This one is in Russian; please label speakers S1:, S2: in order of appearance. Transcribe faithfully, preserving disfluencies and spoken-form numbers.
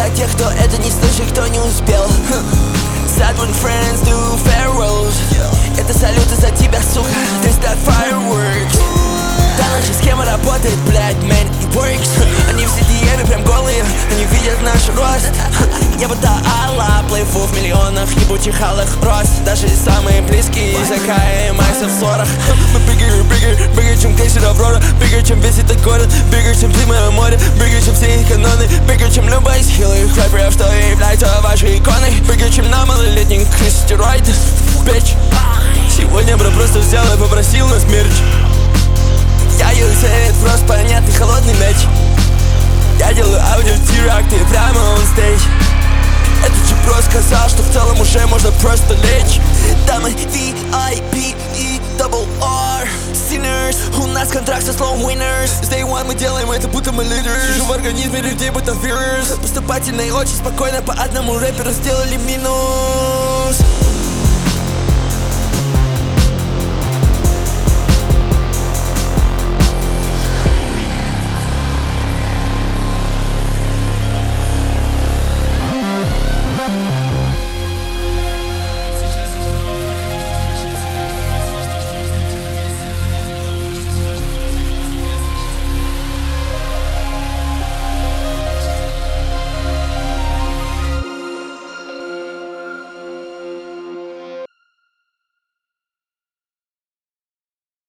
S1: за тех, кто это не слышит, кто не успел. Saturn friends do pharaohs. Это салюты за тебя, сука. This that fireworks. Да, наша схема работает, блядь, man, it works. Они все диены прям голые, они видят наш рост. Небо до Алла, плыву в миллионах ебучих алых роз. Даже самые близкие закаемся в ссорах. Мы bigger, bigger, bigger, чем крейсер Аврора. Bigger, чем весь этот город. Bigger, чем зимое море. Bigger, чем все их каноны. Bigger, чем любой из хилых рэперов, что является вашей иконой. Bigger, чем на малолетних стероидах, bitch. Сегодня бро просто взял и попросил нас мерч. Я юзает просто понятный холодный мяч. Я делаю аудио-теракты прямо on stage. Этот же просто сказал, что в целом уже можно просто лечь. Дамы ви ай пи и double R Sinners, у нас контракт со slow winners. С day one мы делаем это, будто мы leaders. Сижу в организме людей, будто fears. Поступательно и очень спокойно по одному рэперу сделали минус.